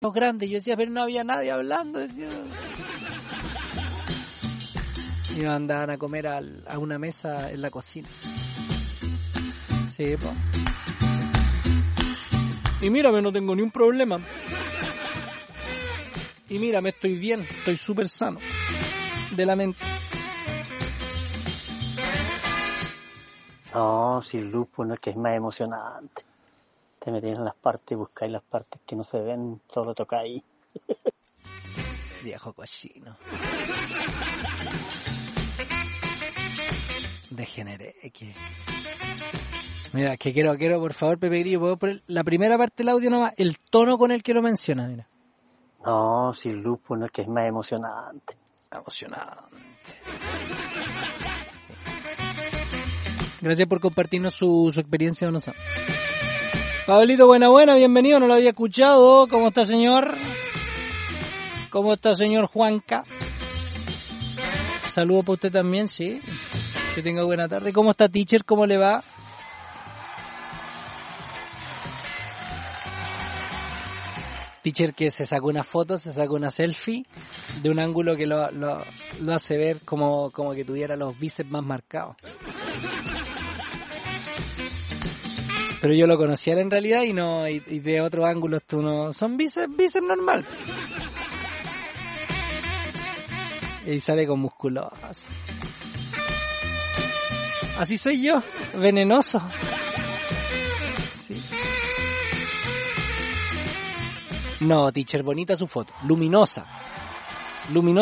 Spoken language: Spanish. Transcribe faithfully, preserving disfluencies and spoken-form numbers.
grandes. Yo decía, pero no había nadie hablando. Decía. Y nos andaban a comer al, a una mesa en la cocina. Sí, po. Y mírame, no tengo ni un problema. Y mírame, estoy bien, estoy súper sano de la mente. No, si el lupo no es que es más emocionante. Te metéis en las partes, buscáis las partes que no se ven, solo tocáis. Viejo cochino. Degeneré, que... Mira, que quiero, quiero, por favor, Pepe Grillo, ¿puedo poner la primera parte del audio nomás? El tono con el que lo menciona, mira. No, si el lupo no es que es más emocionante. Emocionante. Gracias por compartirnos su, su experiencia, don Osama. Pablito, buena, buena, bienvenido, no lo había escuchado. ¿Cómo está, señor? ¿Cómo está, señor Juanca? Saludos para usted también, sí. Que tenga buena tarde. ¿Cómo está, teacher? ¿Cómo le va? Teacher que se sacó una foto, se sacó una selfie de un ángulo que lo, lo, lo hace ver como, como que tuviera los bíceps más marcados. Pero yo lo conocía en realidad y no y, y de otro ángulo tú no son bíceps, bíceps normal. Y sale con musculoso. Así soy yo, venenoso. Sí. No, teacher, bonita su foto, luminosa. Luminosa.